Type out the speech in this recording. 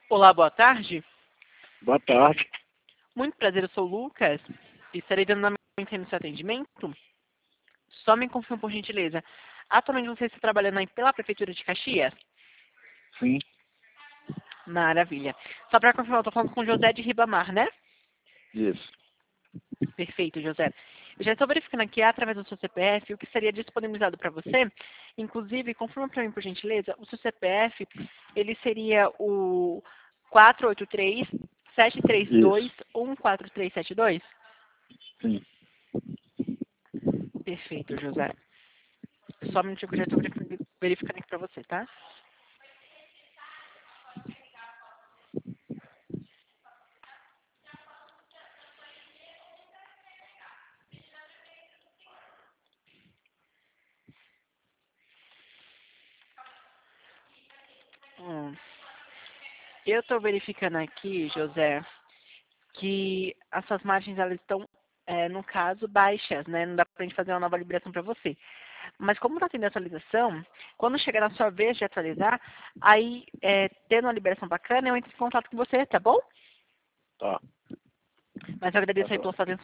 Olá, boa tarde. Boa tarde. Muito prazer, eu sou o Lucas e estarei dando andamento no seu atendimento. Só me confirme, por gentileza. Atualmente você está trabalhando aí pela Prefeitura de Caxias? Sim, Maravilha. Só para confirmar, eu estou falando com José de Ribamar, né? isso. Perfeito, José. Eu já estou verificando aqui, através do seu CPF, o que seria disponibilizado para você. Inclusive, confirma para mim, por gentileza, o seu CPF, ele seria o 483-732-14372? Sim. Perfeito, José. Só um minutinho que eu já estou verificando aqui para você, tá? Eu estou verificando aqui, José, que as suas margens elas estão, no caso, baixas, né? Não dá para a gente fazer uma nova liberação para você. Mas como está tendo atualização, quando chegar na sua vez de atualizar, aí, tendo uma liberação bacana, eu entro em contato com você, tá bom? Tá. Mas eu Tá agradeço aí bom. pela sua atenção.